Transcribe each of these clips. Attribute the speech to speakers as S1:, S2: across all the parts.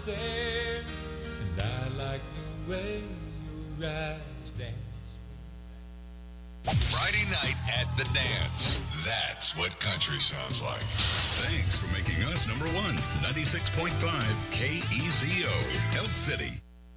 S1: there, and I like the way your eyes dance.
S2: Friday night at the dance. That's what country sounds like. Thanks for making us number one. 96.5 KEZO, Elk City.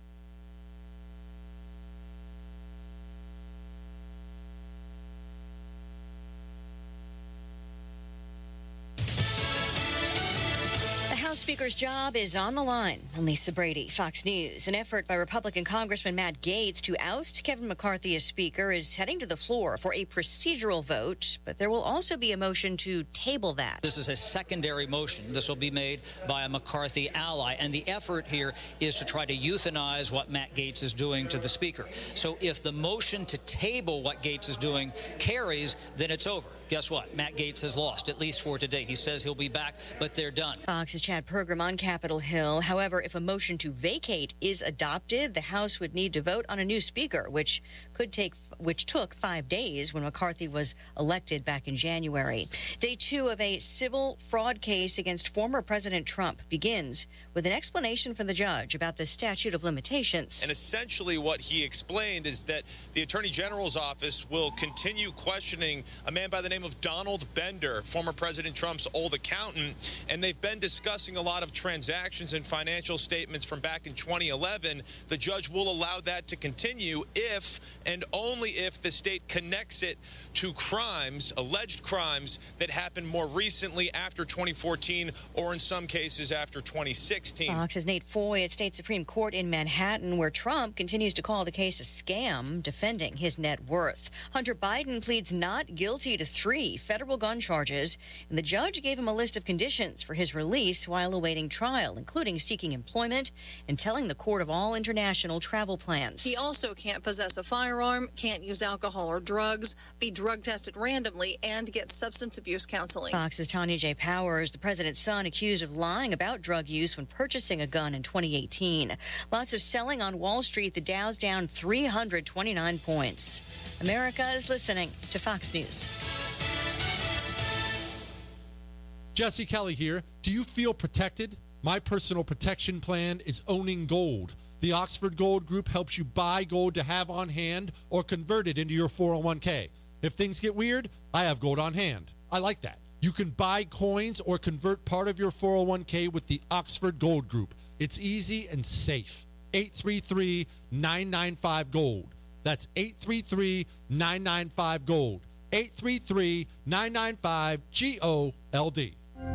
S3: House Speaker's job is on the line. I'm Lisa Brady, Fox News. An effort by Republican Congressman Matt Gaetz to oust Kevin McCarthy as Speaker is heading to the floor for a procedural vote, but there will also be a motion to table that.
S4: This is a secondary motion. This will be made by a McCarthy ally, and the effort here is to try to euthanize what Matt Gaetz is doing to the Speaker. So if the motion to table what Gaetz is doing carries, then it's over. Guess what? Matt Gaetz has lost, at least for today. He says he'll be back, but they're done.
S3: Fox's Chad Pergram on Capitol Hill. However, if a motion to vacate is adopted, the House would need to vote on a new Speaker, which took 5 days when McCarthy was elected back in January. Day 2 of a civil fraud case against former President Trump begins with an explanation from the judge about the statute of limitations.
S5: And essentially what he explained is that the Attorney General's office will continue questioning a man by the name of Donald Bender, former President Trump's old accountant, and they've been discussing a lot of transactions and financial statements from back in 2011. The judge will allow that to continue if and only if the state connects it to crimes, alleged crimes, that happened more recently after 2014 or in some cases after 2016.
S3: Fox's Nate Foy at State Supreme Court in Manhattan, where Trump continues to call the case a scam, defending his net worth. Hunter Biden pleads not guilty to 3 federal gun charges, and the judge gave him a list of conditions for his release while awaiting trial, including seeking employment and telling the court of all international travel plans.
S6: He also can't possess a firearm, can't use alcohol or drugs, be drug tested randomly, and get substance abuse counseling.
S3: Fox's Tanya J. Powers, the president's son, accused of lying about drug use when purchasing a gun in 2018. Lots of selling on Wall Street. The Dow's down 329 points. America is listening to Fox News.
S7: Jesse Kelly here. Do you feel protected? My personal protection plan is owning gold. The Oxford Gold Group helps you buy gold to have on hand or convert it into your 401k. If things get weird, I have gold on hand. I like that. You can buy coins or convert part of your 401k with the Oxford Gold Group. It's easy and safe. 833-995-GOLD. That's 833-995-GOLD. 833-995-GOLD.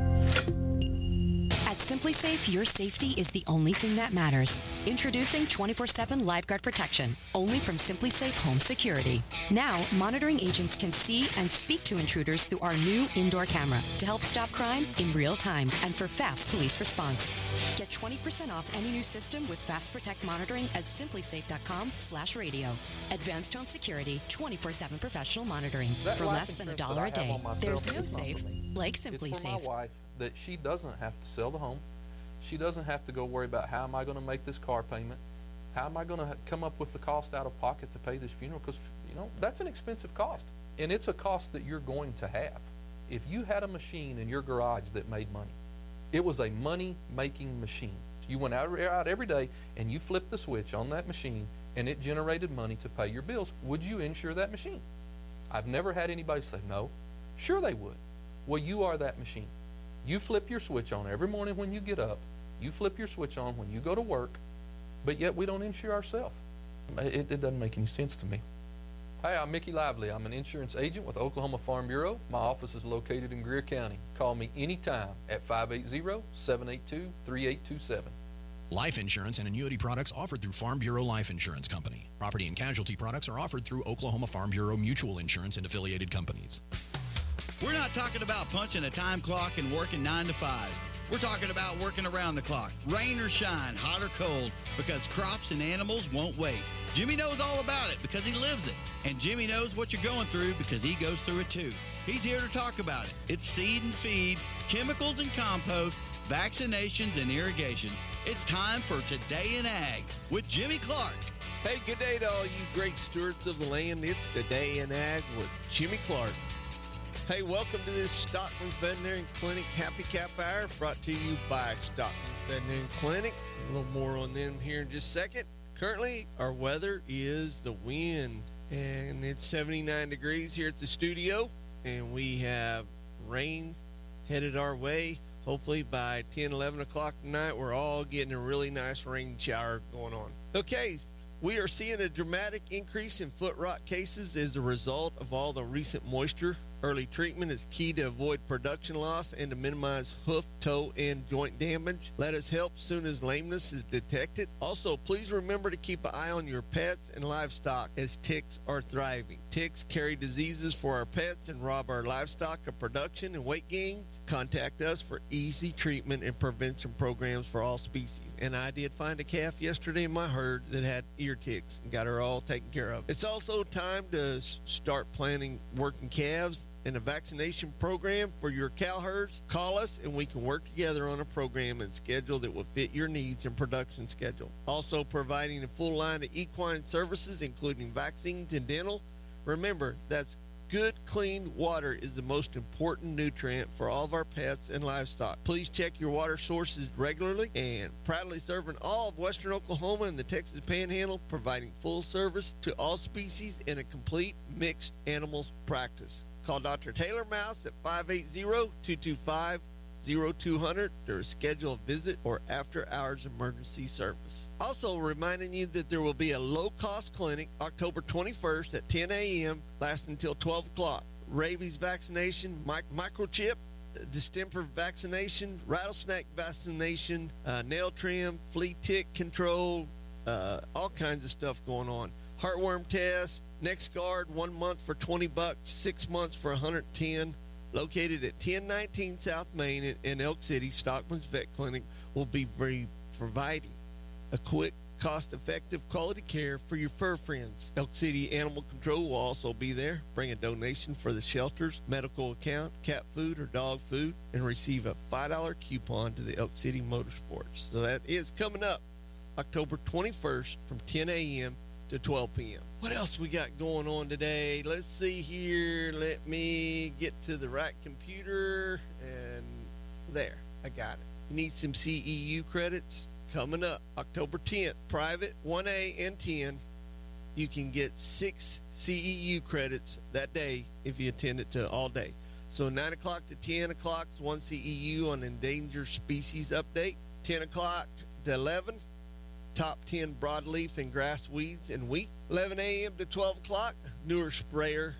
S8: At SimpliSafe, your safety is the only thing that matters. Introducing 24/7 Lifeguard Protection, only from SimpliSafe Home Security. Now, monitoring agents can see and speak to intruders through our new indoor camera to help stop crime in real time and for fast police response. Get 20% off any new system with Fast Protect monitoring at simplisafe.com/radio. Advanced Home Security, 24/7 professional monitoring for less than $1 a day. There's no safe like SimpliSafe.
S9: It's for my wife that she doesn't have to sell the home. She doesn't have to go worry about how am I going to make this car payment? How am I going to come up with the cost out of pocket to pay this funeral? Because, that's an expensive cost. And it's a cost that you're going to have. If you had a machine in your garage that made money, it was a money-making machine. You went out every day and you flipped the switch on that machine and it generated money to pay your bills. Would you insure that machine? I've never had anybody say no. Sure they would. Well, you are that machine. You flip your switch on every morning when you get up. You flip your switch on when you go to work, but yet we don't insure ourselves. It doesn't make any sense to me. Hi, I'm Mickey Lively. I'm an insurance agent with Oklahoma Farm Bureau. My office is located in Greer County. Call me anytime at 580-782-3827.
S10: Life insurance and annuity products offered through Farm Bureau Life Insurance Company. Property and casualty products are offered through Oklahoma Farm Bureau Mutual Insurance and affiliated companies.
S11: We're not talking about punching a time clock and working 9 to 5. We're talking about working around the clock, rain or shine, hot or cold, because crops and animals won't wait. Jimmy knows all about it because he lives it. And Jimmy knows what you're going through because he goes through it too. He's here to talk about it. It's seed and feed, chemicals and compost, vaccinations and irrigation. It's time for Today in Ag with Jimmy Clark.
S12: Hey, good day to all you great stewards of the land. It's Today in Ag with Jimmy Clark. Hey, welcome to this Stockman's Veterinary Clinic Happy Cap Hour, brought to you by Stockman's Veterinary Clinic. A little more on them here in just a second. Currently, our weather is the wind, and it's 79 degrees here at the studio, and we have rain headed our way. Hopefully by 10, 11 o'clock tonight, we're all getting a really nice rain shower going on. Okay, we are seeing a dramatic increase in foot rot cases as a result of all the recent moisture. Early treatment is key to avoid production loss and to minimize hoof, toe, and joint damage. Let us help soon as lameness is detected. Also, please remember to keep an eye on your pets and livestock as ticks are thriving. Ticks carry diseases for our pets and rob our livestock of production and weight gains. Contact us for easy treatment and prevention programs for all species. And I did find a calf yesterday in my herd that had ear ticks and got her all taken care of. It's also time to start planning working calves and a vaccination program for your cow herds. Call us and we can work together on a program and schedule that will fit your needs and production schedule. Also providing a full line of equine services, including vaccines and dental. Remember, that's good, clean water is the most important nutrient for all of our pets and livestock. Please check your water sources regularly, and proudly serving all of Western Oklahoma and the Texas Panhandle, providing full service to all species in a complete mixed animals practice. Call Dr. Taylor Mouse at 580-225-0200 to schedule a visit or after-hours emergency service. Also reminding you that there will be a low-cost clinic October 21st at 10 a.m. lasting until 12 o'clock. Rabies vaccination, microchip, distemper vaccination, rattlesnake vaccination, nail trim, flea tick control, all kinds of stuff going on. Heartworm test, NexGard, 1 month for $20, 6 months for $110. Located at 1019 South Main in Elk City, Stockman's Vet Clinic will be providing a quick, cost-effective quality care for your fur friends. Elk City Animal Control will also be there. Bring a donation for the shelter's medical account, cat food, or dog food, and receive a $5 coupon to the Elk City Motorsports. So that is coming up October 21st from 10 a.m. to 12 p.m. What else we got going on today? Let's see here. Let me get to the right computer, and there, I got it. You need some CEU credits? Coming up October 10th, private 1A and 10. You can get 6 CEU credits that day if you attend it to all day. So 9 o'clock to 10 o'clock is 1 CEU on endangered species update. 10 o'clock to 11, top 10 broadleaf and grass weeds and wheat. 11 a.m. to 12 o'clock, new sprayer.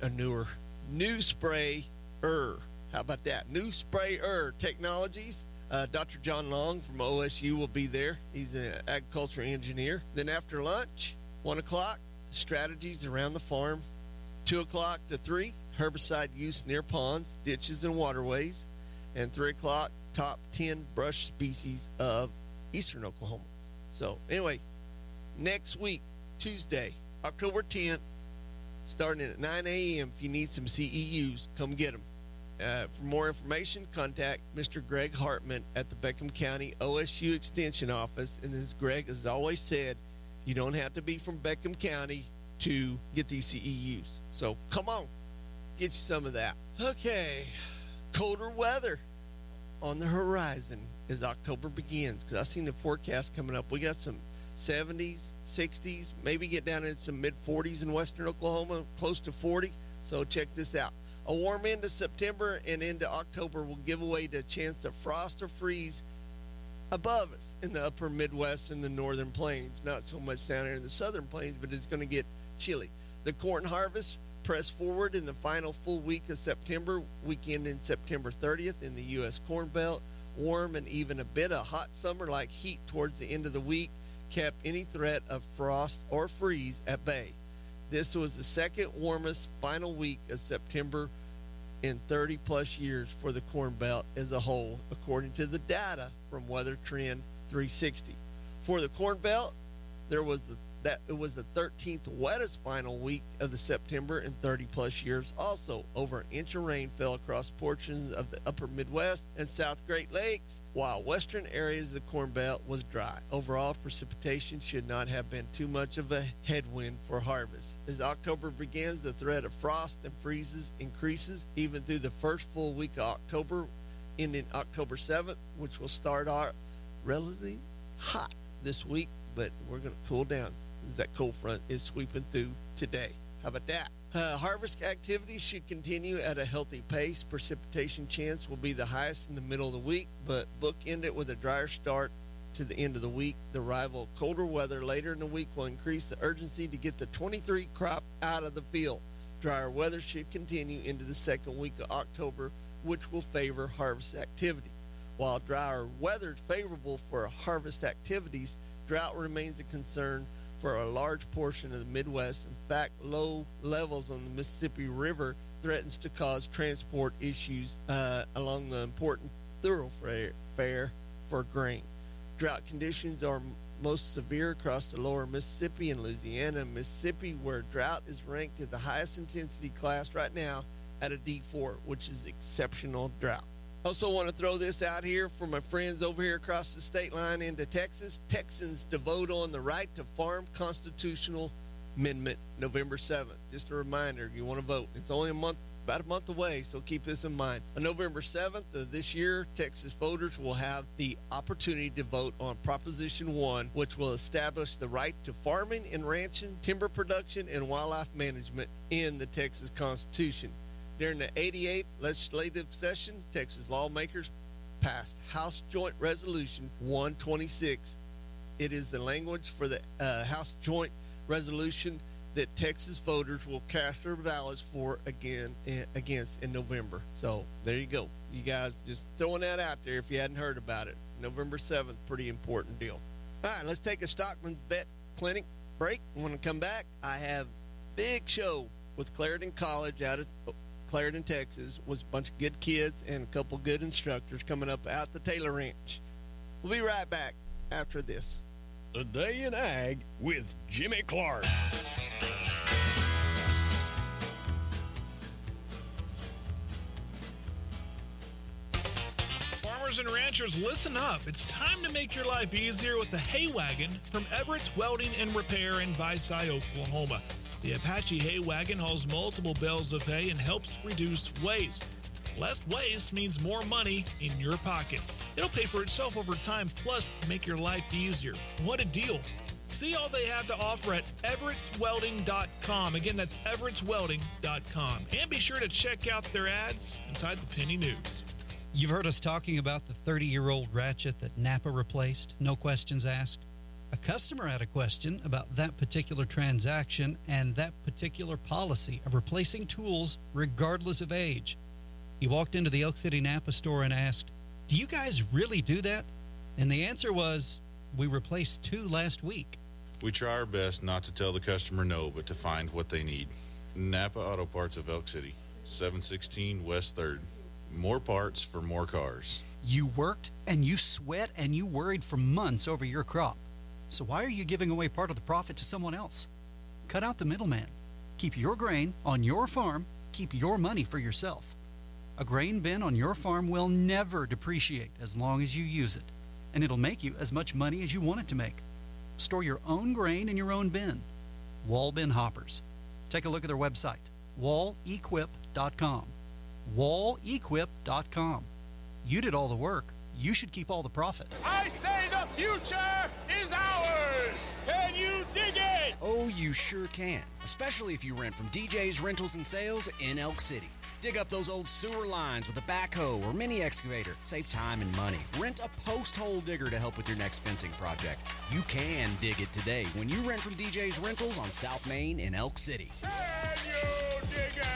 S12: How about that? New sprayer technologies. Dr. John Long from OSU will be there. He's an agriculture engineer. Then after lunch, 1 o'clock, strategies around the farm. 2 o'clock to 3, herbicide use near ponds, ditches, and waterways. And 3 o'clock, top 10 brush species of eastern Oklahoma. So anyway, next week, Tuesday, October 10th, starting at 9 a.m. If you need some CEUs, come get them. For more information, contact Mr. Greg Hartman at the Beckham County OSU Extension Office. And as Greg has always said, you don't have to be from Beckham County to get these CEUs. So come on, get you some of that. Okay, colder weather on the horizon as October begins, because I seen the forecast coming up. We got some 70s, 60s, maybe get down in some mid-40s in western Oklahoma, close to 40. So check this out. A warm end of September and into October will give away the chance of frost or freeze above us in the upper Midwest and the northern plains. Not so much down here in the southern plains, but it's going to get chilly. The corn harvest press forward in the final full week of September, weekend in September 30th in the U.S. Corn Belt. Warm and even a bit of hot summer-like heat towards the end of the week kept any threat of frost or freeze at bay. This was the second warmest final week of September in 30-plus years for the Corn Belt as a whole, according to the data from Weather Trend 360. For the Corn Belt, there was that it was the 13th wettest final week of the September in 30-plus years. Also, over an inch of rain fell across portions of the upper Midwest and South Great Lakes, while western areas of the Corn Belt was dry. Overall, precipitation should not have been too much of a headwind for harvest. As October begins, the threat of frost and freezes increases even through the first full week of October, ending October 7th, which will start out relatively hot this week, but we're going to cool down as that cold front is sweeping through today. How about that? Harvest activities should continue at a healthy pace. Precipitation chance will be the highest in the middle of the week, but bookend it with a drier start to the end of the week. The arrival of colder weather later in the week will increase the urgency to get the 23 crop out of the field. Drier weather should continue into the second week of October, which will favor harvest activities. While drier weather is favorable for harvest activities, drought remains a concern for a large portion of the Midwest. In fact, low levels on the Mississippi River threatens to cause transport issues along the important thoroughfare for grain. Drought conditions are most severe across the lower Mississippi and Louisiana and Mississippi, where drought is ranked at the highest intensity class right now at a D4, which is exceptional drought. Also want to throw this out here for my friends over here across the state line into Texas. Texans to vote on the right to farm constitutional amendment November 7th. Just a reminder, if you want to vote. It's only about a month away, so keep this in mind. On November 7th of this year, Texas voters will have the opportunity to vote on Proposition 1, which will establish the right to farming and ranching, timber production, and wildlife management in the Texas Constitution. During the 88th legislative session, Texas lawmakers passed House Joint Resolution 126. It is the language for the House Joint Resolution that Texas voters will cast their ballots for against in November. So there you go. You guys just throwing that out there if you hadn't heard about it. November 7th, pretty important deal. All right, let's take a Stockman Vet Clinic break. When we come back, I have a big show with Clarendon College out of Clarendon, Texas, with a bunch of good kids and a couple good instructors coming up out the Taylor Ranch. We'll be right back after this.
S13: The Day in Ag with Jimmy Clark.
S14: Farmers and ranchers, listen up. It's time to make your life easier with the Hay Wagon from Everett's Welding and Repair in Visay, Oklahoma. The Apache Hay Wagon hauls multiple bales of hay and helps reduce waste. Less waste means more money in your pocket. It'll pay for itself over time, plus make your life easier. What a deal. See all they have to offer at everettswelding.com. Again, that's everettswelding.com. And be sure to check out their ads inside the Penny News.
S15: You've heard us talking about the 30-year-old ratchet that Napa replaced, no questions asked. A customer had a question about that particular transaction and that particular policy of replacing tools regardless of age. He walked into the Elk City Napa store and asked, "Do you guys really do that?" And the answer was, "We replaced 2 last week."
S16: We try our best not to tell the customer no, but to find what they need. Napa Auto Parts of Elk City, 716 West 3rd. More parts for more cars.
S15: You worked and you sweat and you worried for months over your crop. So why are you giving away part of the profit to someone else? Cut out the middleman. Keep your grain on your farm. Keep your money for yourself. A grain bin on your farm will never depreciate as long as you use it, and it'll make you as much money as you want it to make. Store your own grain in your own bin. Wall Bin Hoppers. Take a look at their website, wallequip.com. wallequip.com. You did all the work. You should keep all the profit.
S17: I say the future is ours! Can you dig it?
S18: Oh, you sure can. Especially if you rent from DJ's Rentals and Sales in Elk City. Dig up those old sewer lines with a backhoe or mini excavator. Save time and money. Rent a post hole digger to help with your next fencing project. You can dig it today when you rent from DJ's Rentals on South Main in Elk City.
S17: Can you dig it?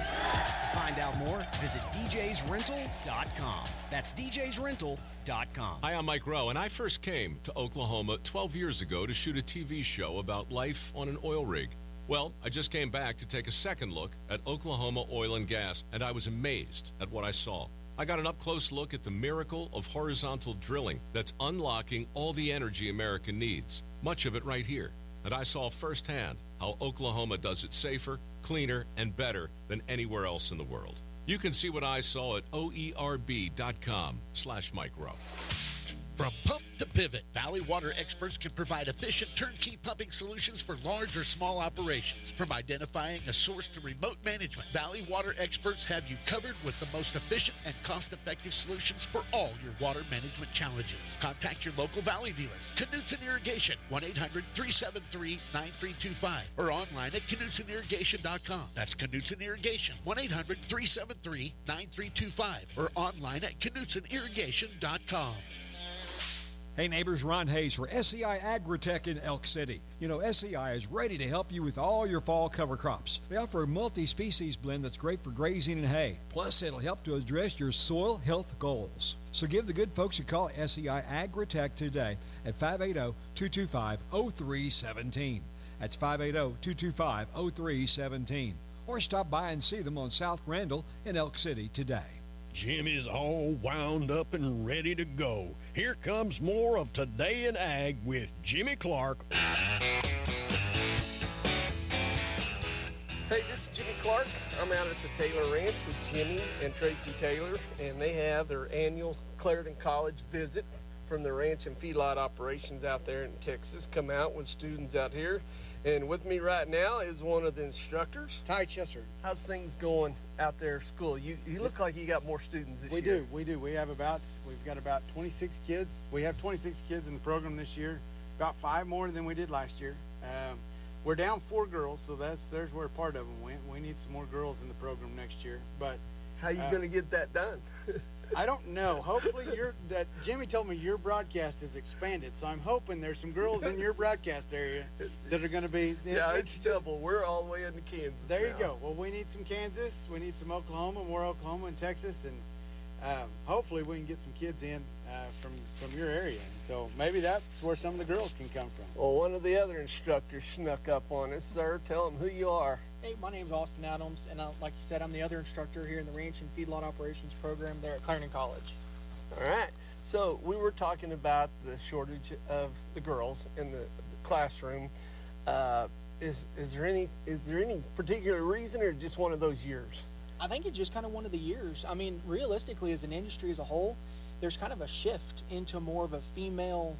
S18: To find out more, visit djsrental.com. That's djsrental.com.
S19: Hi, I'm Mike Rowe, and I first came to Oklahoma 12 years ago to shoot a TV show about life on an oil rig. Well, I just came back to take a second look at Oklahoma oil and gas, and I was amazed at what I saw. I got an up-close look at the miracle of horizontal drilling that's unlocking all the energy America needs, much of it right here. and I saw firsthand how Oklahoma does it safer, cleaner, and better than anywhere else in the world. You can see what I saw at oerb.com/micro.
S20: From pump to pivot, Valley Water experts can provide efficient turnkey pumping solutions for large or small operations. From identifying a source to remote management, Valley Water experts have you covered with the most efficient and cost-effective solutions for all your water management challenges. Contact your local Valley dealer, Knutson Irrigation, 1-800-373-9325, or online at KnutSonIrrigation.com. That's Knutson Irrigation, 1-800-373-9325, or online at KnutSonIrrigation.com.
S21: Hey neighbors, Ron Hayes for SEI Agritech in Elk City. You know, SEI is ready to help you with all your fall cover crops. They offer a multi-species blend that's great for grazing and hay. Plus, it'll help to address your soil health goals. So give the good folks a call at SEI Agritech today at 580-225-0317. That's 580-225-0317. Or stop by and see them on South Randall in Elk City today.
S13: Jim is all wound up and ready to go. Here comes more of Today in Ag with Jimmy Clark.
S12: Hey, this is Jimmy Clark. I'm out at the Taylor Ranch with Jimmy and Tracy Taylor, and they have their annual Clarendon College visit from the ranch and feedlot operations out there in Texas. Come out with students out here. And with me right now is one of the instructors,
S22: Ty Chester.
S12: How's things going out there at school? You look like you got more students this year.
S22: We do. We've got about 26 kids. We have 26 kids in the program this year, about 5 more than we did last year. We're down 4 girls, so there's where part of them went. We need some more girls in the program next year. But
S12: how are you going to get that done?
S22: I don't know. Hopefully Jimmy told me your broadcast is expanded, so I'm hoping there's some girls in your broadcast area that are going to be.
S12: Yeah, it's double. We're all the way into Kansas.
S22: There you go. Well, we need some Kansas, we need some Oklahoma, more Oklahoma and Texas, and hopefully we can get some kids in from your area. And so maybe that's where some of the girls can come from.
S12: Well, one of the other instructors snuck up on us, sir. Tell them who you are.
S23: Hey, my name's Austin Adams, and like you said, I'm the other instructor here in the Ranch and Feedlot Operations program there at Clarendon College.
S12: All right. So we were talking about the shortage of the girls in the classroom. Is there any particular reason, or just one of those years?
S23: I think it's just kind of one of the years. I mean, realistically, as an industry as a whole, there's kind of a shift into more of a female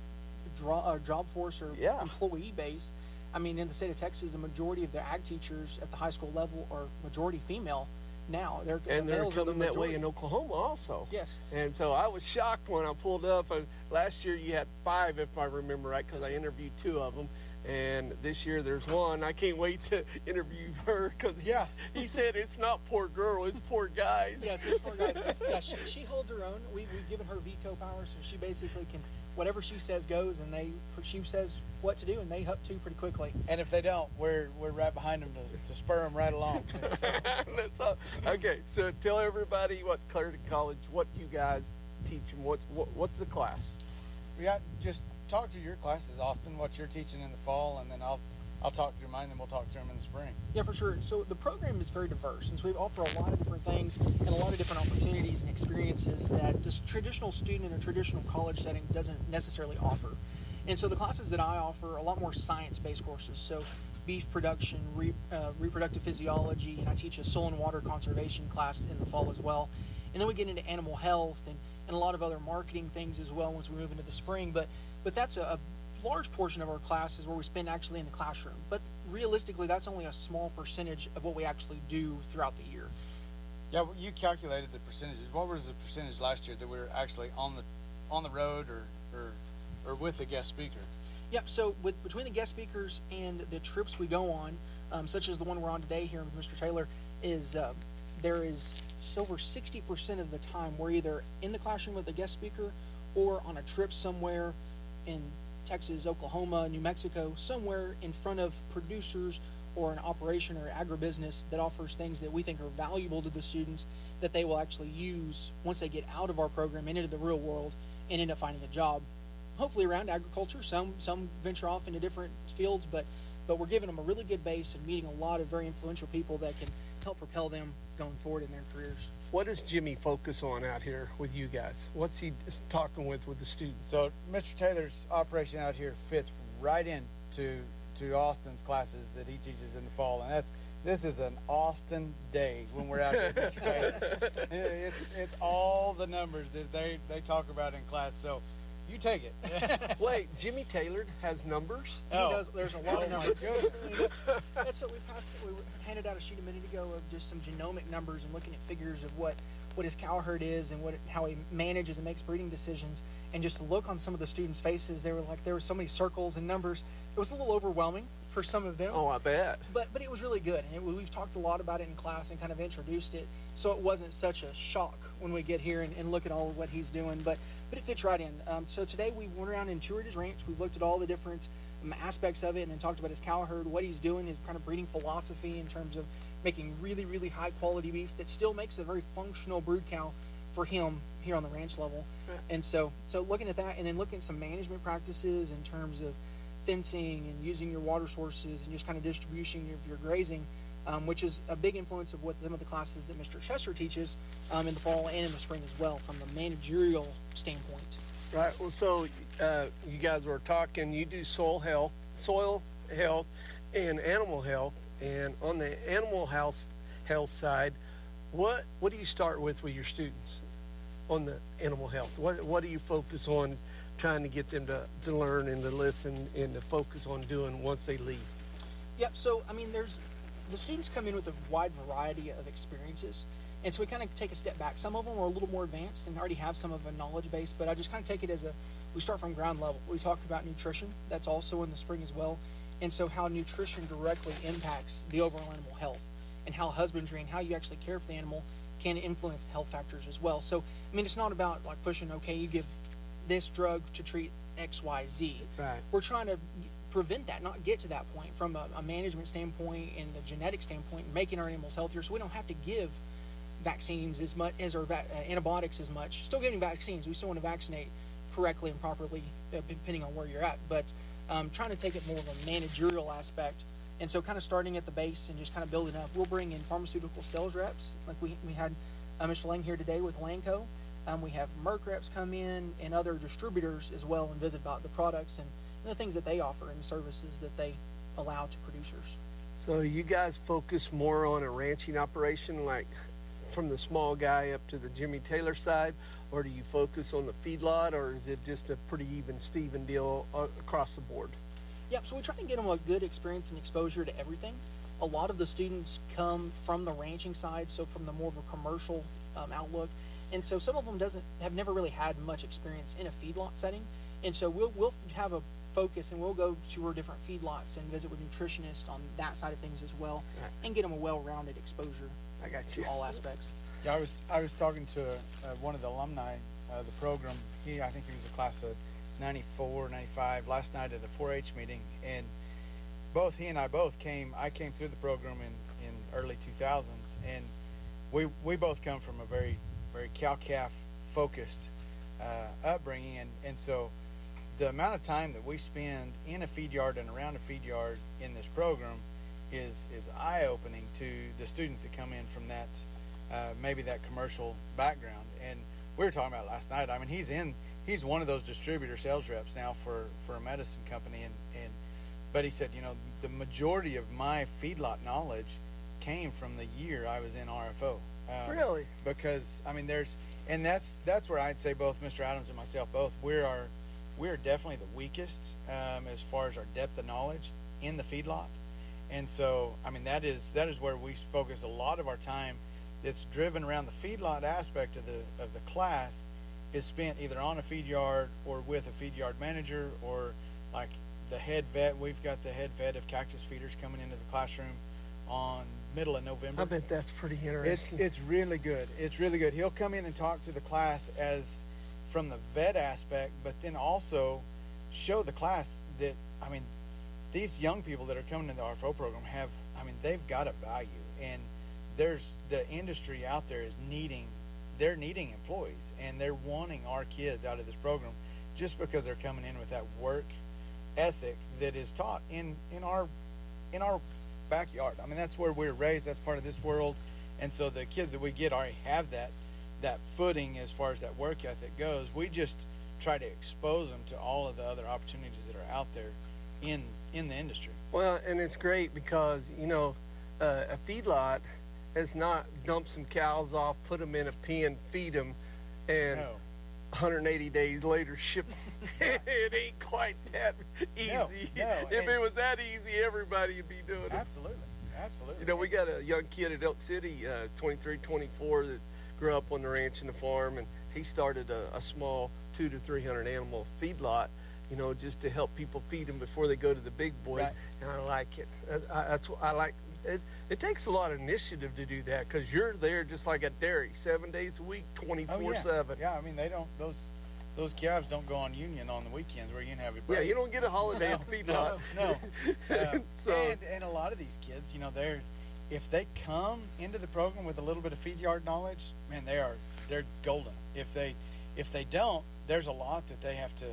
S23: job force or employee base. I mean, in the state of Texas, the majority of the ag teachers at the high school level are majority female now. They're
S12: coming that way in Oklahoma also.
S23: Yes.
S12: And so I was shocked when I pulled up. Last year you had 5, if I remember right, because I interviewed 2 of them. And this year there's 1. I can't wait to interview her because he said it's not poor girl, it's poor guys.
S23: Yes, it's poor guys. Yeah, she holds her own. We've given her veto power, so she basically can, whatever she says goes, and she says what to do, and they hook to pretty quickly.
S22: And if they don't, we're right behind them to spur them right along.
S12: That's all. Okay, so tell everybody what Clarendon College, what you guys teach them. What's the class?
S22: We got just talk through your classes, Austin, what you're teaching in the fall, and then I'll talk through mine, and then we'll talk through them in the spring.
S23: Yeah, for sure. So the program is very diverse, and so we offer a lot of different things and a lot of different opportunities and experiences that this traditional student in a traditional college setting doesn't necessarily offer. And so the classes that I offer are a lot more science-based courses. So beef production, reproductive physiology, and I teach a soil and water conservation class in the fall as well. And then we get into animal health and a lot of other marketing things as well once we move into the spring. But that's a large portion of our classes where we spend actually in the classroom. But realistically, that's only a small percentage of what we actually do throughout the year.
S22: Yeah, well, you calculated the percentages. What was the percentage last year that we were actually on the road or with a guest speaker?
S23: Yeah, so between the guest speakers and the trips we go on, such as the one we're on today here with Mr. Taylor, there is over 60% of the time we're either in the classroom with a guest speaker or on a trip somewhere in Texas, Oklahoma, New Mexico, somewhere in front of producers or an operation or agribusiness that offers things that we think are valuable to the students that they will actually use once they get out of our program and into the real world and end up finding a job, hopefully around agriculture. Some venture off into different fields, but we're giving them a really good base and meeting a lot of very influential people that can help propel them going forward in their careers.
S12: What does Jimmy focus on out here with you guys? What's he talking with the students?
S22: So Mr. Taylor's operation out here fits right into to Austin's classes that he teaches in the fall, and this is an Austin day when we're out here. Mr. Taylor. It's all the numbers that they talk about in class. So you take it.
S1: Wait, Jimmy Taylor has numbers?
S22: Oh.
S23: He does. There's a lot of numbers. That's what we handed out a sheet a minute ago of just some genomic numbers and looking at figures of what his cow herd is and how he manages and makes breeding decisions. And just look on some of the students' faces, there were so many circles and numbers. It was a little overwhelming for some of them.
S1: Oh, I bet.
S23: But it was really good, and we've talked a lot about it in class and kind of introduced it, so it wasn't such a shock when we get here and look at all of what he's doing. But it fits right in. So today we went around and toured his ranch. We've looked at all the different aspects of it, and then talked about his cow herd, what he's doing, his kind of breeding philosophy in terms of making really, really high quality beef that still makes a very functional brood cow for him here on the ranch level. Right. And so looking at that, and then looking at some management practices in terms of fencing and using your water sources and just kind of distribution of your grazing, which is a big influence of what some of the classes that Mr. Chester teaches in the fall and in the spring as well, from the managerial standpoint.
S1: Right. Well, so you guys were talking. You do soil health, and animal health. And on the animal health side, what do you start with your students on the animal health? What do you focus on trying to get them to learn and to listen and to focus on doing once they leave?
S23: Yep. So, I mean, the students come in with a wide variety of experiences. And so we kind of take a step back. Some of them are a little more advanced and already have some of a knowledge base, but I just kind of take it as we start from ground level. We talk about nutrition. That's also in the spring as well. And so how nutrition directly impacts the overall animal health, and how husbandry and how you actually care for the animal can influence the health factors as well. So, I mean, it's not about like pushing, okay, you give this drug to treat X, Y, Z.
S1: Right.
S23: We're trying to prevent that, not get to that point from a management standpoint and a genetic standpoint, making our animals healthier so we don't have to give vaccines as much as our antibiotics as much. Still giving vaccines. We still want to vaccinate correctly and properly depending on where you're at. But trying to take it more of a managerial aspect. And so kind of starting at the base and just kind of building up. We'll bring in pharmaceutical sales reps. Like we had Mr. Lang here today with Lanco. We have Merck reps come in and other distributors as well and visit about the products and the things that they offer and the services that they allow to producers.
S1: So you guys focus more on a ranching operation, like from the small guy up to the Jimmy Taylor side, or do you focus on the feedlot, or is it just a pretty even Steven deal across the board?
S23: Yep, so we try to get them a good experience and exposure to everything. A lot of the students come from the ranching side, so from the more of a commercial outlook. And so some of them have never really had much experience in a feedlot setting. And so we'll have a focus and we'll go to our different feedlots and visit with nutritionists on that side of things as well, and get them a well-rounded exposure.
S1: I got you.
S23: To all aspects.
S22: Yeah, I was talking to one of the alumni of the program. I think he was a class of 94, 95 last night at a 4-H meeting, and both he and I came through the program in early 2000s, and we both come from a very, very cow-calf focused upbringing, and so the amount of time that we spend in a feed yard and around a feed yard in this program is eye-opening to the students that come in from that maybe that commercial background. And we were talking about last night, I mean, he's one of those distributor sales reps now for a medicine company, but he said, you know, the majority of my feedlot knowledge came from the year I was in RFO.
S1: Really?
S22: Because I mean, that's where I'd say both Mr. Adams and myself we're definitely the weakest as far as our depth of knowledge in the feedlot. And so, I mean, that is where we focus a lot of our time. That's driven around the feedlot aspect of the class is spent either on a feed yard or with a feed yard manager, or like the head vet. We've got the head vet of Cactus Feeders coming into the classroom on middle of November.
S1: I bet that's pretty interesting.
S22: It's really good. It's really good. He'll come in and talk to the class as from the vet aspect, but then also show the class that, I mean, these young people that are coming into the RFO program they've got a value, and there's the industry out there needing employees, and they're wanting our kids out of this program just because they're coming in with that work ethic that is taught in our backyard. I mean, that's where we're raised. That's part of this world. And so the kids that we get already have that footing as far as that work ethic goes. We just try to expose them to all of the other opportunities that are out there in the industry.
S1: Well, and it's great because, a feedlot has not dumped some cows off, put them in a pen, feed them, and 180 days later ship them. It ain't quite that easy.
S22: No,
S1: if it was that easy, everybody would be doing it.
S22: Absolutely.
S1: We got a young kid at Elk City, 23, 24, that grew up on the ranch and the farm, and he started a small 200 to 300 animal feedlot, just to help people feed them before they go to the big boys.
S22: Right.
S1: And I like it. That's what I like. It takes a lot of initiative to do that, because you're there just like a dairy, 7 days a week, 24/7.
S22: Yeah, I mean, they don't, those calves don't go on union on the weekends where you can have it.
S1: Yeah, you don't get a holiday at the feedlot.
S22: No. And a lot of these kids, if they come into the program with a little bit of feed yard knowledge, man, they're golden. If they don't, there's a lot that they have to.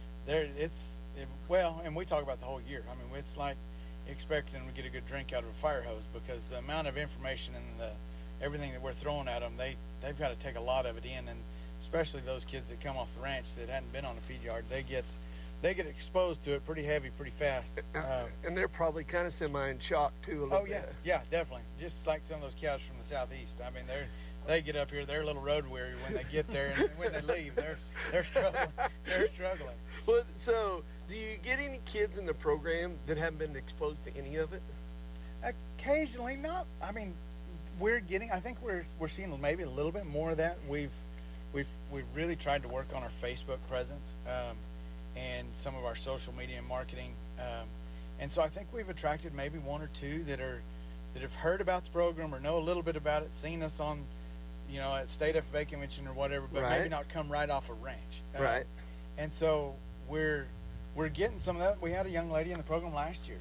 S22: And we talk about the whole year. I mean, it's like expecting them to get a good drink out of a fire hose, because the amount of information and everything that we're throwing at them, they've got to take a lot of it in, and especially those kids that come off the ranch that hadn't been on a feed yard, they get exposed to it pretty heavy, pretty fast.
S1: And they're probably kind of semi in shock too. A little bit.
S22: Yeah, definitely. Just like some of those cows from the southeast. I mean, they get up here, they're a little road weary when they get there, and when they leave, they're struggling. They're struggling.
S1: But so, do you get any kids in the program that haven't been exposed to any of it?
S22: Occasionally, not. I mean, I think we're seeing maybe a little bit more of that. We've really tried to work on our Facebook presence and some of our social media and marketing, and so I think we've attracted maybe one or two that have heard about the program or know a little bit about it, seen us on, at State FFA convention or whatever, but maybe not come right off a ranch.
S1: Right.
S22: And so we're getting some of that. We had a young lady in the program last year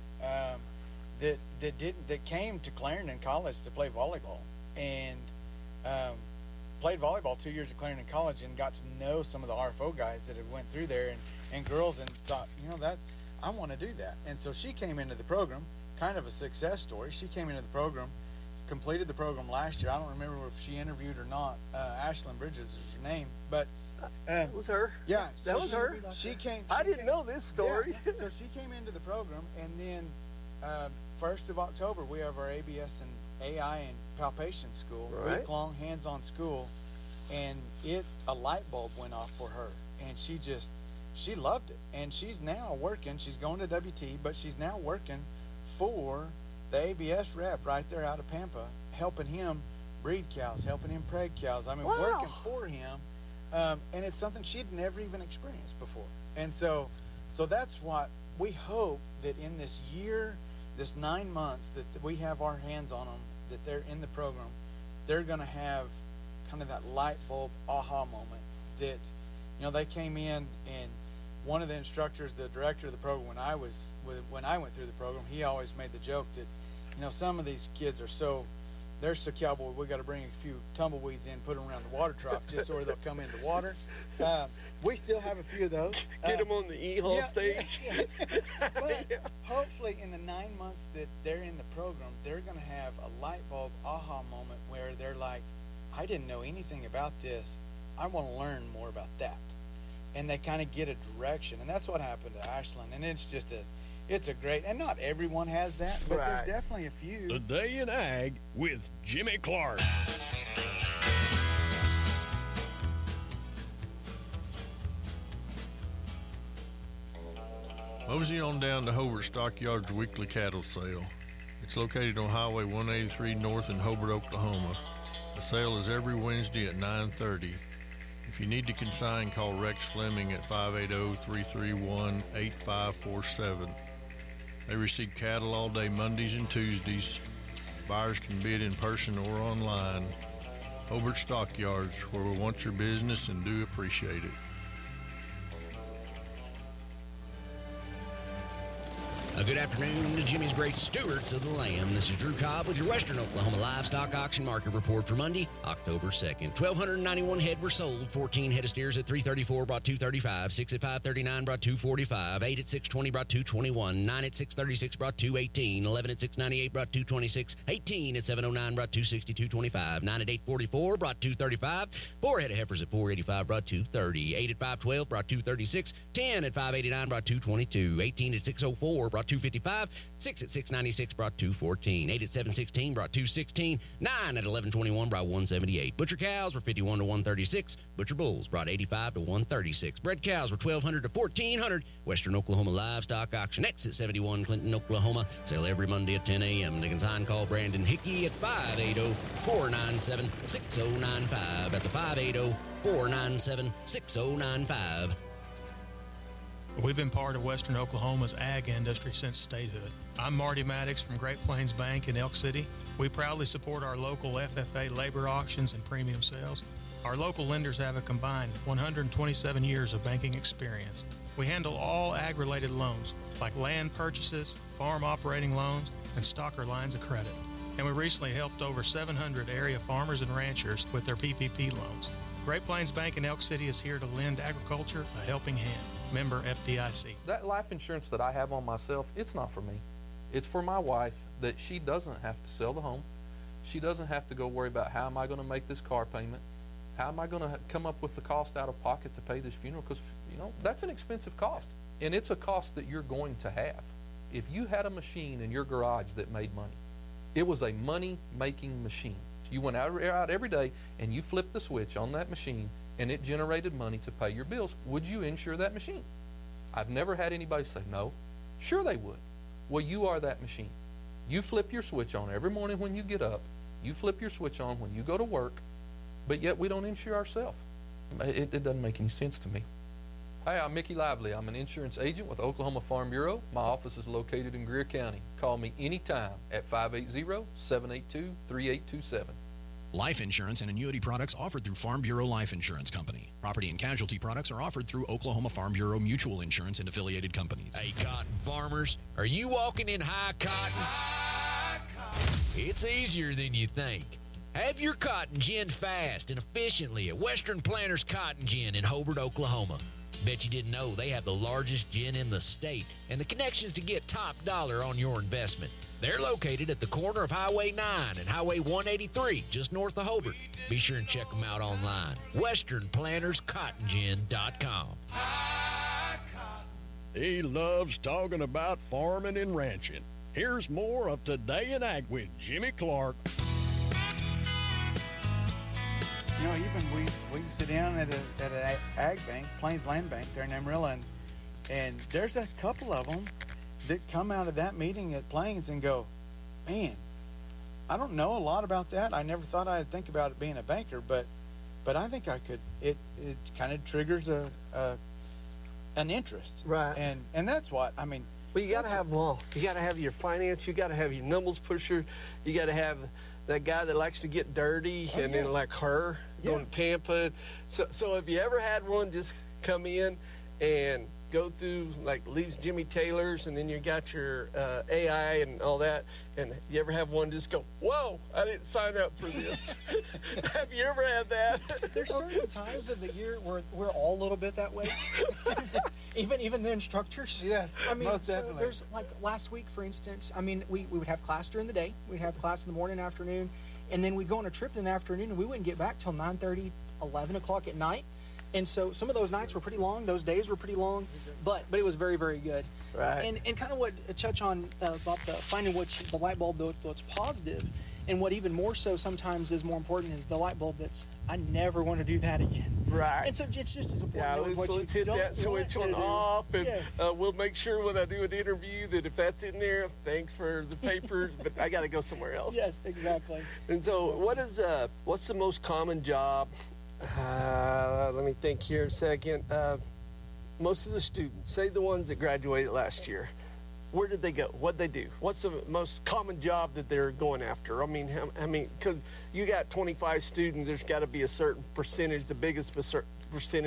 S22: that came to Clarendon College to play volleyball, and played volleyball 2 years at Clarendon College, and got to know some of the RFO guys that had went through there and girls, and thought, that I want to do that. And so she came into the program, kind of a success story. She came into the program, completed the program last year. I don't remember if she interviewed or not. Ashlyn Bridges is your name, but
S1: that was her.
S22: Yeah,
S1: that was her.
S22: She came.
S1: I didn't know this story.
S22: Yeah, so she came into the program, and then 1st of October we have our ABS and AI and palpation school, week-long hands-on school, and a light bulb went off for her, and she loved it, and she's now working. She's going to WT, but she's now working for the ABS rep right there out of Pampa, helping him breed cows, helping him preg cows. I mean, working for him, and it's something she'd never even experienced before. And so that's what we hope, that in this year, this 9 months that we have our hands on them, that they're in the program, they're going to have kind of that light bulb aha moment that, they came in, and one of the instructors, the director of the program, when I went through the program, he always made the joke that, some of these kids they're so cowboy, we got to bring a few tumbleweeds in, put them around the water trough just so they'll come into water. We still have a few of those.
S1: Get them on the E-Hall stage.
S22: But hopefully in the 9 months that they're in the program, they're going to have a light bulb aha moment where they're like, I didn't know anything about this. I want to learn more about that. And they kind of get a direction. And that's what happened to Ashlyn. And it's a great, and not everyone has that, but there's definitely a few.
S13: The Day in Ag with Jimmy Clark.
S2: Mosey on down to Hobart Stockyards weekly cattle sale. It's located on Highway 183 north in Hobart, Oklahoma. The sale is every Wednesday at 9:30. If you need to consign, call Rex Fleming at 580-331-8547. They receive cattle all day Mondays and Tuesdays. Buyers can bid in person or online. Hobart Stockyards, where we want your business and do appreciate it.
S18: Good afternoon to Jimmy's great stewards of the land. This is Drew Cobb with your Western Oklahoma Livestock Auction Market Report for Monday, October 2nd. 1,291 head were sold. 14 head of steers at $334 brought $235. 6 at $539 brought $245. 8 at $620 brought $221. 9 at $636 brought $218. 11 at $698 brought $226. 18 at $709 brought $260, $225. 9 at $844 brought $235. 4 head of heifers at $485 brought $230. 8 at $512 brought $236. 10 at $589 brought $222. 18 at $604 brought $255. 6 at $696 brought $214. 8 at $716 brought $216. 9 at $1121 brought $178. Butcher cows were $51 to $136. Butcher bulls brought $85 to $136. Bred cows were $1,200 to $1,400. Western Oklahoma Livestock Auction, exit 71, Clinton, Oklahoma. Sale every Monday at 10 a.m. They can sign call Brandon Hickey at 580-497-6095. That's a 580-497-6095.
S4: We've been part of Western Oklahoma's ag industry since statehood. I'm Marty Maddox from Great Plains Bank in Elk City. We proudly support our local FFA labor auctions and premium sales. Our local lenders have a combined 127 years of banking experience. We handle all ag-related loans, like land purchases, farm operating loans, and stocker lines of credit. And we recently helped over 700 area farmers and ranchers with their PPP loans. Great Plains Bank in Elk City is here to lend agriculture a helping hand. Member FDIC.
S9: That life insurance that I have on myself, it's not for me. It's for my wife, that she doesn't have to sell the home. She doesn't have to go worry about how am I going to make this car payment? How am I going to come up with the cost out of pocket to pay this funeral? Because, that's an expensive cost. And it's a cost that you're going to have. If you had a machine in your garage that made money, it was a money-making machine. You went out every day and you flipped the switch on that machine and it generated money to pay your bills. Would you insure that machine? I've never had anybody say no. Sure they would. Well, you are that machine. You flip your switch on every morning when you get up. You flip your switch on when you go to work, but yet we don't insure ourselves. It doesn't make any sense to me. Hi, I'm Mickey Lively. I'm an insurance agent with Oklahoma Farm Bureau. My office is located in Greer County. Call me anytime at 580-782-3827.
S10: Life insurance and annuity products offered through Farm Bureau Life Insurance Company. Property and casualty products are offered through Oklahoma Farm Bureau Mutual Insurance and affiliated companies.
S18: Hey, cotton farmers, are you walking in high cotton? It's easier than you think. Have your cotton ginned fast and efficiently at Western Planters Cotton Gin in Hobart, Oklahoma. Bet you didn't know they have the largest gin in the state and the connections to get top dollar on your investment. They're located at the corner of Highway 9 and Highway 183, just north of Hobart. Be sure and check them out online. WesternPlantersCottonGin.com.
S13: He loves talking about farming and ranching. Here's more of Today in Ag with Jimmy Clark.
S22: Even we sit down at an ag bank, Plains Land Bank, there in Amarillo, and there's a couple of them that come out of that meeting at Plains and go, man, I don't know a lot about that. I never thought I'd think about it being a banker, but I think I could. It kind of triggers an interest,
S1: right?
S22: And that's what I mean.
S1: Well, you got to have them all. You got to have your finance. You got to have your numbers pusher. You got to have that guy that likes to get dirty, then like her going to Tampa. So if you ever had one, just come in and go through, like, leaves Jimmy Taylor's, and then you got your AI and all that, and you ever have one just go, whoa, I didn't sign up for this. Have you ever had that?
S23: There's certain times of the year where we're all a little bit that way. even the instructors.
S22: Yes,
S23: I mean,
S22: most
S23: so
S22: definitely.
S23: there's, like, last week, for instance, I mean, we would have class during the day. We'd have class in the morning, afternoon, and then we'd go on a trip in the afternoon, and we wouldn't get back till 9:30, 11 o'clock at night. And so some of those nights were pretty long. Those days were pretty long, but it was very, very good.
S1: Right.
S23: And kind of what touch on about the finding the light bulb that's positive, and what even more so sometimes is more important is the light bulb that's, I never want to do that again.
S1: Right.
S23: And so it's just as important.
S1: Yeah,
S23: to know what
S1: let's
S23: you
S1: hit
S23: don't
S1: that switch
S23: want
S1: on
S23: to do.
S1: off, and
S23: Yes.
S1: We'll make sure when I do an interview that if that's in there, thanks for the paper, but I got to go somewhere else.
S23: Yes, exactly.
S1: And so what's the most common job? Let me think here a second. Most of the students, say the ones that graduated last year, where did they go? What'd they do? What's the most common job that they're going after? I mean, because you got 25 students, there's got to be a certain percentage, the biggest percentage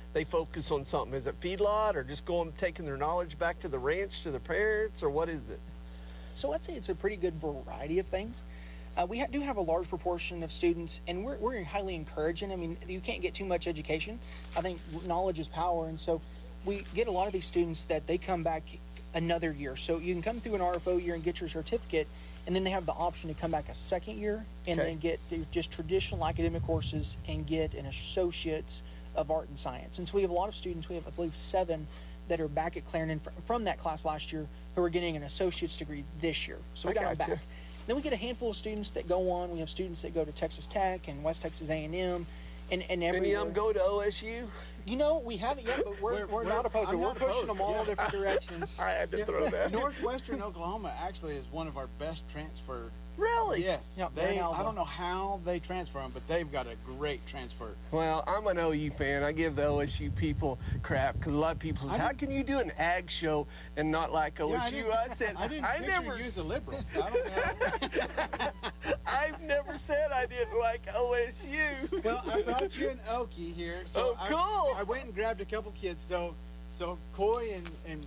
S1: they focus on something? Is it feedlot or just taking their knowledge back to the ranch to their parents, or what is it?
S23: So I'd say it's a pretty good variety of things. We do have a large proportion of students, and we're highly encouraging. I mean, you can't get too much education. I think knowledge is power, and so we get a lot of these students that they come back another year. So you can come through an RFO year and get your certificate, and then they have the option to come back a second year and then get just traditional academic courses and get an associate's of art and science. And so we have a lot of students. We have, I believe, 7 that are back at Clarendon from that class last year who are getting an associate's degree this year. So we got them back. Then we get a handful of students that go on. We have students that go to Texas Tech and West Texas A&M. And
S1: any of them go to OSU?
S23: You know, we haven't yet, but we're not opposed. We're pushing them all different directions.
S1: I had to throw that.
S22: Northwestern Oklahoma actually is one of our best transfer.
S1: Really?
S22: Yes.
S23: Yep,
S22: I don't know how they transfer them, but they've got a great transfer.
S1: Well, I'm an OU fan. I give the OSU people crap because a lot of people say, how can you do an ag show and not like OSU?
S22: Yeah,
S1: I said,
S22: I never use a liberal. I don't know.
S1: I've never said I didn't like OSU.
S22: Well, I brought you an Okie here. So
S1: cool.
S22: I went and grabbed a couple kids. So Coy and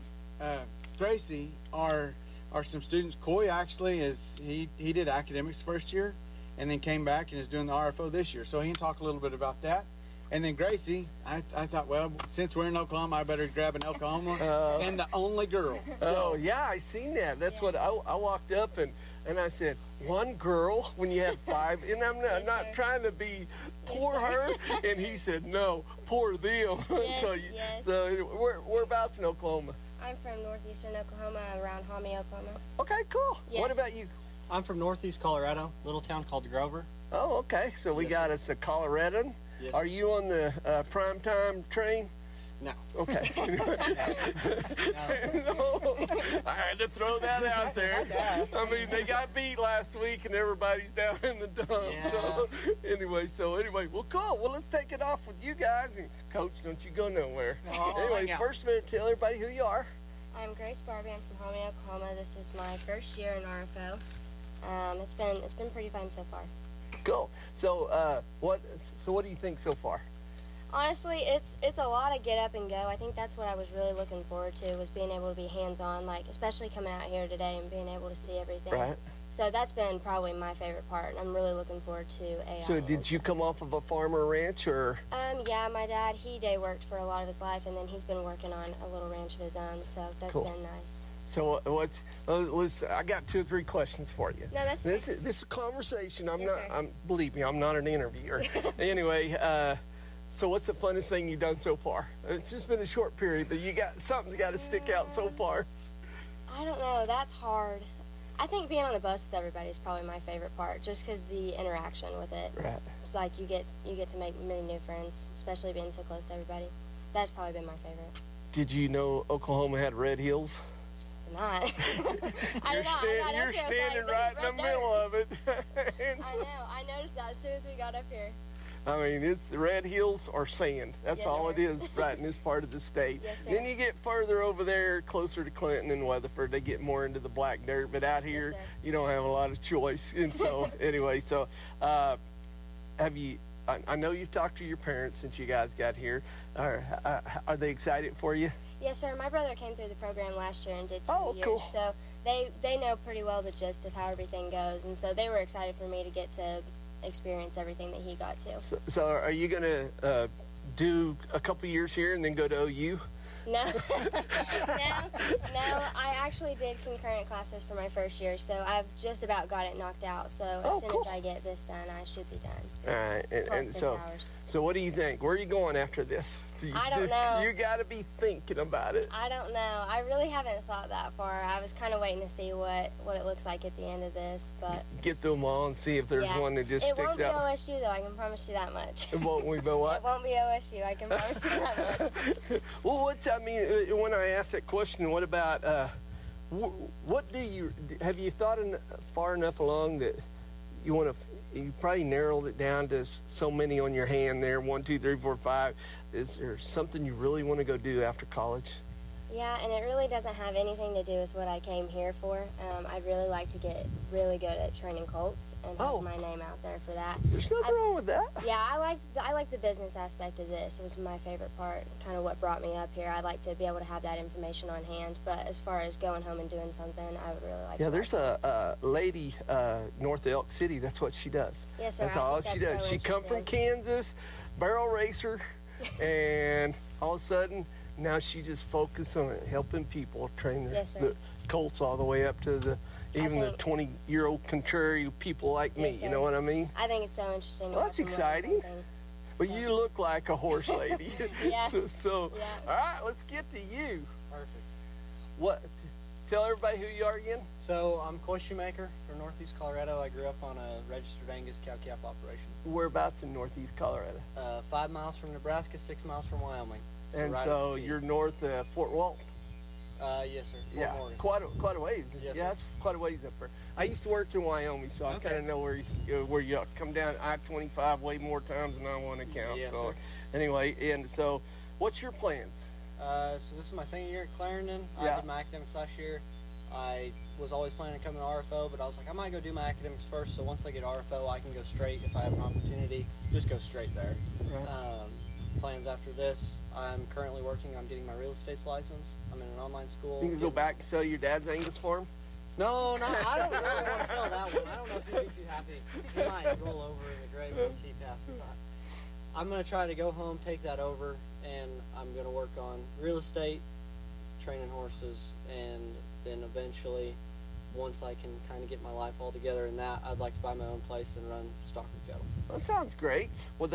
S22: Gracie are some students. Coy actually he did academics first year and then came back and is doing the RFO this year. So he can talk a little bit about that. And then Gracie, I thought, well, since we're in Oklahoma, I better grab an Oklahoma and the only girl.
S1: So yeah, I seen that. That's what I walked up and I said, one girl when you have 5, and I'm not trying to be poor her. And he said, no, poor them.
S3: Yes,
S1: So whereabouts in Oklahoma?
S3: I'm from northeastern Oklahoma, around Homie, Oklahoma.
S1: Okay, cool.
S3: Yes.
S1: What about you?
S5: I'm from northeast Colorado, little town called Grover.
S1: Oh, okay. So we got us a Coloradan.
S5: Yes.
S1: Are you on the prime time train?
S5: No.
S1: Okay. No. I had to throw that out there. I mean, they got beat last week and everybody's down in the dumps.
S5: Yeah.
S1: So anyway, well, cool. Well, let's take it off with you guys. And Coach, don't you go nowhere. Anyway, first minute, tell everybody who you are.
S3: I'm Grace Barbie. I'm from Homie, Oklahoma. This is my first year in RFO. It's been pretty fun so far.
S1: Cool. So what do you think so far?
S3: Honestly, it's a lot of get up and go. I think that's what I was really looking forward to, was being able to be hands-on, like especially coming out here today and being able to see everything.
S1: Right.
S3: So that's been probably my favorite part, and I'm really looking forward to AI.
S1: So did you come off of a farmer ranch or?
S3: Yeah, my dad, he day worked for a lot of his life, and then he's been working on a little ranch of his own, so that's been nice.
S1: So listen, I got 2 or 3 questions for you.
S3: No, that's
S1: this is a conversation.
S3: Sir.
S1: Believe me, I'm not an interviewer. Anyway, so what's the funnest thing you've done so far? It's just been a short period, but something's got to stick out so far.
S3: I don't know. That's hard. I think being on the bus with everybody is probably my favorite part, just because the interaction with it.
S1: Right.
S3: It's like you get to make many new friends, especially being so close to everybody. That's probably been my favorite.
S1: Did you know Oklahoma had red hills?
S3: Not.
S1: You're standing right in the middle of it.
S3: I know. I noticed that as soon as we got up here.
S1: I mean, it's the red hills are sand. That's all it is right in this part of the state.
S3: Yes, sir.
S1: Then you get further over there, closer to Clinton and Weatherford, they get more into the black dirt. But out here, you don't have a lot of choice. And so, anyway, have you? I know you've talked to your parents since you guys got here. Are they excited for you?
S3: Yes, sir. My brother came through the program last year and did 2 years.
S1: Cool.
S3: So they know pretty well the gist of how everything goes, and so they were excited for me to get to experience everything that he got to.
S1: So are you going to do a couple years here and then go to OU?
S3: No. I actually did concurrent classes for my first year, so I've just about got it knocked out. So as soon as I get this done, I should be done.
S1: All right.
S3: And 6 hours.
S1: So what do you think? Where are you going after this?
S3: I don't know.
S1: You got to be thinking about it.
S3: I don't know. I really haven't thought that far. I was kind of waiting to see what it looks like at the end of this, but
S1: get through them all and see if there's one that just sticks out.
S3: It won't be OSU though. I can promise you that much.
S1: It won't be what?
S3: It won't be OSU. I can promise you that much.
S1: Well, when I asked that question, what about have you thought far enough along that you probably narrowed it down to so many on your hand there, 1, 2, 3, 4, 5. Is there something you really want to go do after college?
S3: Yeah, and it really doesn't have anything to do with what I came here for. I'd really like to get really good at training colts and have my name out there for that.
S1: There's nothing wrong with that.
S3: Yeah, I like the business aspect of this. It was my favorite part, kind of what brought me up here. I'd like to be able to have that information on hand, but as far as going home and doing something, I would really like to.
S1: Yeah, there's a lady north of Elk City. That's what she does.
S3: Yes, sir.
S1: That's all she does.
S3: So
S1: she come from Kansas, barrel racer, and all of a sudden, now she just focuses on helping people train the colts all the way up to the 20-year-old contrary people like me. You know what I mean?
S3: I think it's so interesting.
S1: Well, that's exciting. But you look like a horse lady.
S3: Yeah.
S1: All right, let's get to you.
S5: Perfect.
S1: Tell everybody who you are again.
S5: So I'm Coy Shoemaker from Northeast Colorado. I grew up on a registered Angus cow-calf operation.
S1: Whereabouts in Northeast Colorado?
S5: 5 miles from Nebraska, 6 miles from Wyoming.
S1: And so you're north of Fort Walton.
S5: Yes, sir.
S1: Yeah,
S5: Morgan.
S1: quite a ways.
S5: Yes,
S1: yeah, that's quite a ways up there. I used to work in Wyoming, so I kind of know where you come down I-25 way more times than I want to count.
S5: Yes,
S1: so
S5: sir.
S1: Anyway, and so what's your plans?
S5: So this is my second year at Clarendon. I did my academics last year. I was always planning to come to RFO, but I was like, I might go do my academics first, so once I get RFO, I can go straight if I have an opportunity. Just go straight there.
S1: Right.
S5: Plans after this, I'm currently working on getting my real estate license. I'm in an online school.
S1: You can go back and sell your dad's Angus farm?
S5: No, I don't really want to sell that one. I don't know if he'd be too happy. He might roll over in the grave once he passes by. I'm going to try to go home, take that over, and I'm going to work on real estate, training horses, and then eventually, once I can kind of get my life all together in that, I'd like to buy my own place and run stock and cattle.
S1: That sounds great. Well,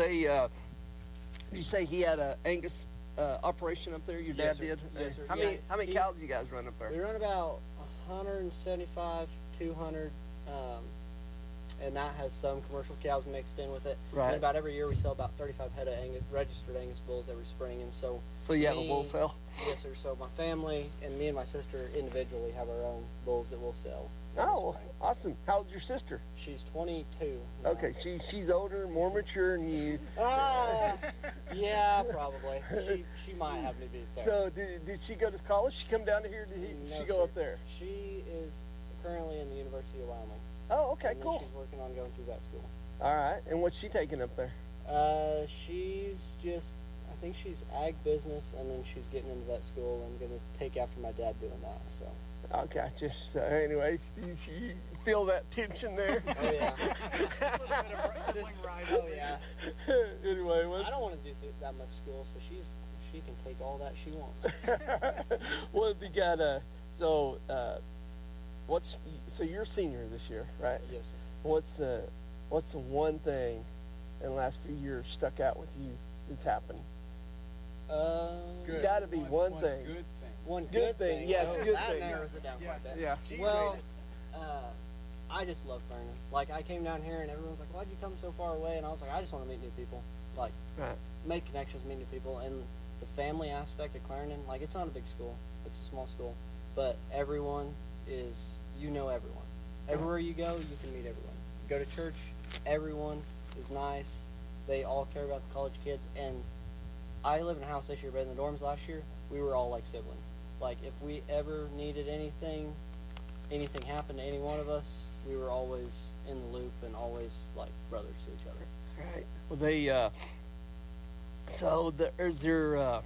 S1: did you say he had an Angus operation up there? Your dad did?
S5: Yes, sir.
S1: How many cows do you guys run up there?
S5: We run about 175, 200, and that has some commercial cows mixed in with it.
S1: Right.
S5: And about every year we sell about 35 head of registered Angus bulls every spring, and so.
S1: So you have a bull sale?
S5: Yes, sir. So my family and me and my sister individually have our own bulls that we'll sell.
S1: Oh, awesome! How old's your sister?
S5: She's 22. Now.
S1: Okay, she's older, more mature than you.
S5: Yeah, probably. She might have me beat there.
S1: So did she go to college? She come down here? Did she go up there?
S5: She is currently in the University of Wyoming.
S1: Oh, okay,
S5: and
S1: cool.
S5: She's working on going through that school.
S1: All right, and what's she taking up there?
S5: She's just, I think she's ag business, and then she's getting into vet school and going to take after my dad doing that. So.
S1: Okay, just so anyway, you feel that tension there?
S5: Oh yeah. Oh yeah.
S1: Anyway,
S5: I don't want to do that much school, so she can take all that she wants.
S1: Well, we got so you're a senior this year, right?
S5: Yes, sir.
S1: What's the one thing in the last few years stuck out with you that's happened? There's got to be one thing.
S5: Good thing. One good thing.
S1: Yes, good
S5: that
S1: thing.
S5: That narrows it down quite a bit.
S1: Yeah.
S5: Well, I just love Clarendon. Like, I came down here and everyone's like, why'd you come so far away? And I was like, I just want to meet new people. Like, make connections, meet new people. And the family aspect of Clarendon, like, it's not a big school. It's a small school. But everyone is, everyone. Everywhere you go, you can meet everyone. You go to church, everyone is nice. They all care about the college kids. And I live in a house this year, but in the dorms last year, we were all like siblings. Like, if we ever needed anything happened to any one of us, we were always in the loop and always like brothers to each other.
S1: Right. Well, is there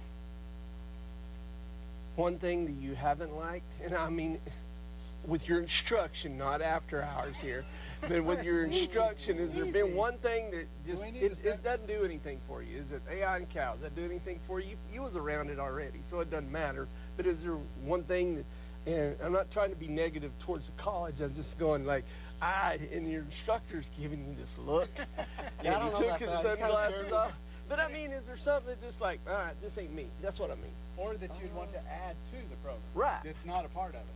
S1: one thing that you haven't liked? And I mean, with your instruction, not after hours here, but with your instruction, has there been one thing that just it doesn't do anything for you? Is it AI and cows? Does that do anything for you? You was around it already, so it doesn't matter. But is there one thing that, and I'm not trying to be negative towards the college, I'm just going like, and your instructor's giving you this look.
S5: Yeah,
S1: and he took his sunglasses off. But I mean, is there something that just like, all right, this ain't me? That's what I mean.
S6: Or that you'd want to add to the program.
S1: Right.
S6: It's not a part of it.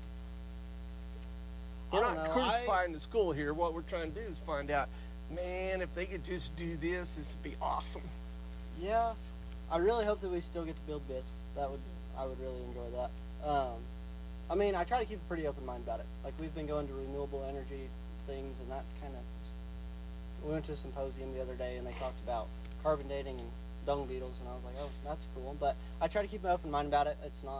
S1: We're not crucifying the school here. What we're trying to do is find out, man, if they could just do this would be awesome.
S5: Yeah, I really hope that we still get to build bits. I would really enjoy that. I mean, I try to keep a pretty open mind about it. Like, we've been going to renewable energy things, and that kind of. We went to a symposium the other day, and they talked about carbon dating and dung beetles, and I was like, oh, that's cool. But I try to keep an open mind about it. It's not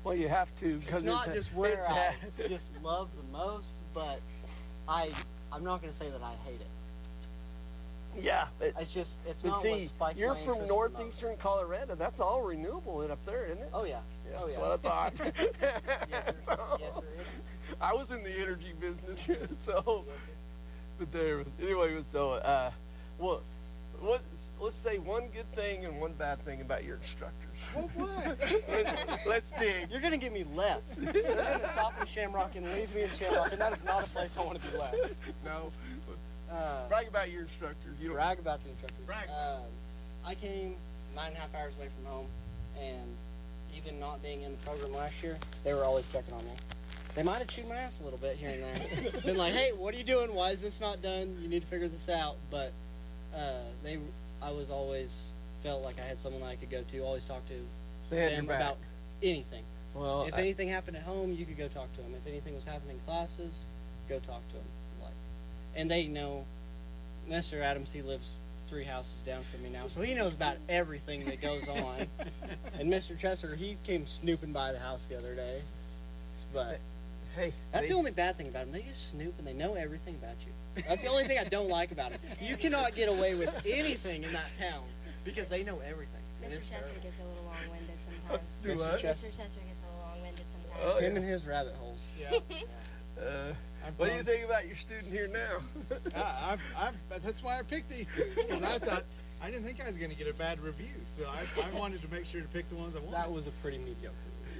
S1: Well, you have to because
S5: it's not just where I just love the most, but I'm not going to say that I hate it.
S1: Yeah,
S5: it's not
S1: see,
S5: what spikes
S1: you're
S5: my
S1: from
S5: interest
S1: northeastern Colorado. That's all renewable up there, isn't it?
S5: Oh yeah.
S1: Yes,
S5: oh
S1: that's
S5: yeah.
S1: what I thought.
S5: Yes, sir. Yes, sir.
S1: I was in the energy business, so. But anyway, so let's say one good thing and one bad thing about your instructors.
S5: What?
S1: Let's dig.
S5: You're gonna get me left. You're gonna stop in Shamrock and leave me in Shamrock, and that is not a place I want to be left.
S1: No. Brag about your instructors. You don't
S5: brag about the instructors.
S1: Brag.
S5: I came 9.5 hours away from home, and even not being in the program last year, they were always checking on me. They might have chewed my ass a little bit here and there. Been like, hey, what are you doing? Why is this not done? You need to figure this out. But I was always felt like I had someone I could go to, always talk to them about anything.
S1: Well,
S5: if anything happened at home, you could go talk to them. If anything was happening in classes, go talk to them. And they know Mr. Adams, he lives 3 houses down from me now, so he knows about everything that goes on. And Mr. Chesser, he came snooping by the house the other day. But
S1: hey,
S5: that's the only bad thing about them. They just snoop and they know everything about you. That's the only thing I don't like about them. You cannot get away with anything in that town because they know everything.
S3: Mr. Chesser gets a little long-winded sometimes.
S5: Mr.
S3: Chesser gets a little long-winded sometimes.
S1: Oh,
S5: him and his rabbit holes.
S1: Yeah. What do you think about your student here now?
S22: That's why I picked these two, because I didn't think I was going to get a bad review, so I wanted to make sure to pick the ones I wanted.
S5: That was a pretty mediocre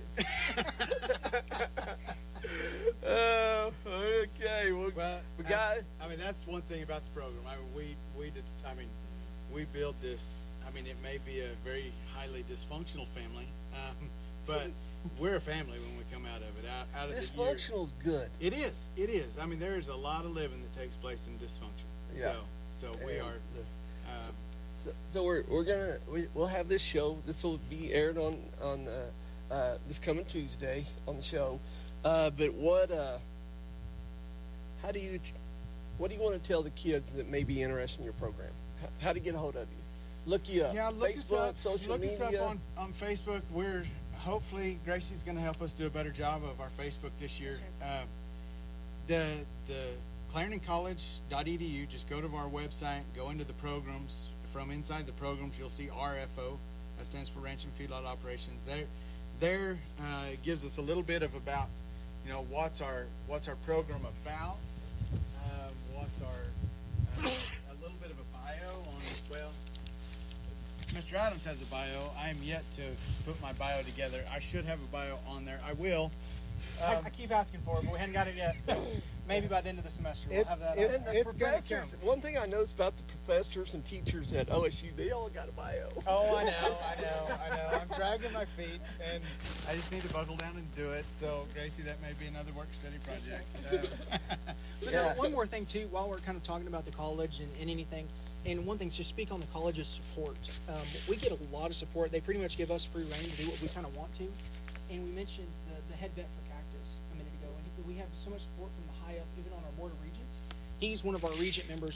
S1: review. Okay. Well,
S22: I mean, that's one thing about the program. I mean, we build this. I mean, it may be a very highly dysfunctional family, but we're a family when we come out of it. Out of
S1: dysfunctional is good.
S22: It is. It is. I mean, there is a lot of living that takes place in dysfunction.
S1: Yeah.
S22: So we are.
S1: So we'll have this show. This will be aired on this coming Tuesday on the show. But what do you want to tell the kids that may be interested in your program? How to get a hold of you? Look you up.
S22: Yeah, look
S1: Facebook,
S22: us up.
S1: social
S22: media.
S1: Look
S22: us up on Facebook. Hopefully Gracie's going to help us do a better job of our Facebook this year. The ClarendonCollege.edu. Just go to our website, go into the programs. From inside the programs, you'll see RFO. That stands for Ranch and Feedlot Operations. There it gives us a little bit of about, what's our program about. What's our a little bit of a bio on Mr. Adams has a bio. I am yet to put my bio together. I should have a bio on there. I will.
S23: I keep asking for it, but we haven't got it yet. So maybe by the end of the semester we'll have that.
S1: It's professors. One thing I noticed about the professors and teachers at OSU, they all got a bio.
S22: Oh, I know. I'm dragging my feet, and I just need to buckle down and do it. So, Gracie, that may be another work-study project.
S23: But one more thing, too, while we're kind of talking about the college and anything, and one thing, to speak on the college's support. We get a lot of support. They pretty much give us free reign to do what we kind of want to. And we mentioned the head vet for Cactus a minute ago, and we have so much support from the high up, even on our board of regents. He's one of our regent members